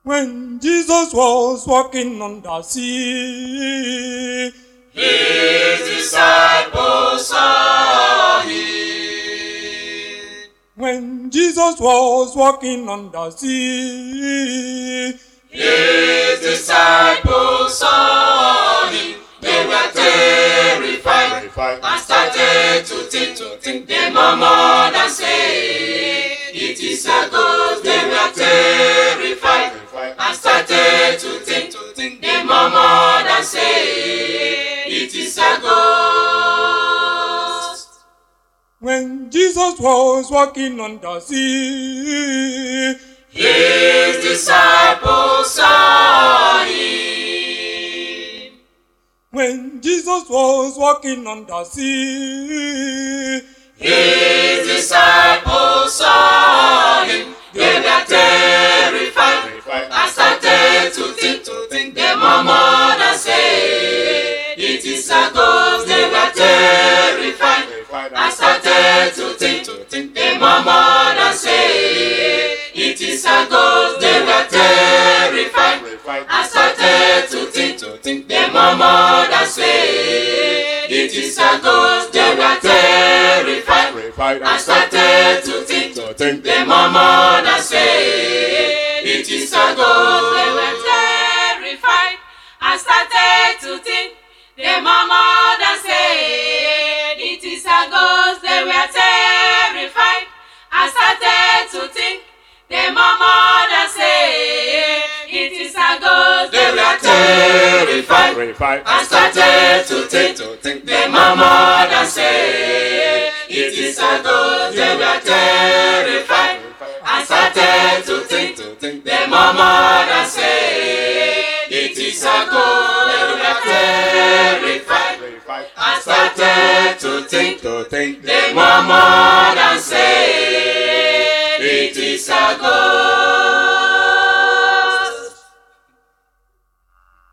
When Jesus was walking on the sea, his disciples saw him. When Jesus was walking on the sea, his disciples saw him. They were terrified and started to think. They murmured and said, "It is a ghost." They were terrified and started to think. They murmured and said, "It is a ghost." When Jesus was walking on the sea, his disciples saw him. When Jesus was walking on the sea, his disciples saw him. They were terrified and started to think. They murmured and said, "It is a ghost." They were terrified and started to think. They murmured and said, "It is a ghost." They were terrified and started to think. They murmured and said, "It is a ghost." They were terrified and started to think. They murmured and said, "It is a ghost." They were terrified and started to think. They murmured and said, "It is a ghost." They were terrified and started to think. They murmured and said, "It is a ghost." They were terrified and started to think. They murmured and said, "It is a ghost." They were terrified and started to think. They murmured and said, "It is a ghost." They were terrified and started to think. They murmured and said, "It is a ghost."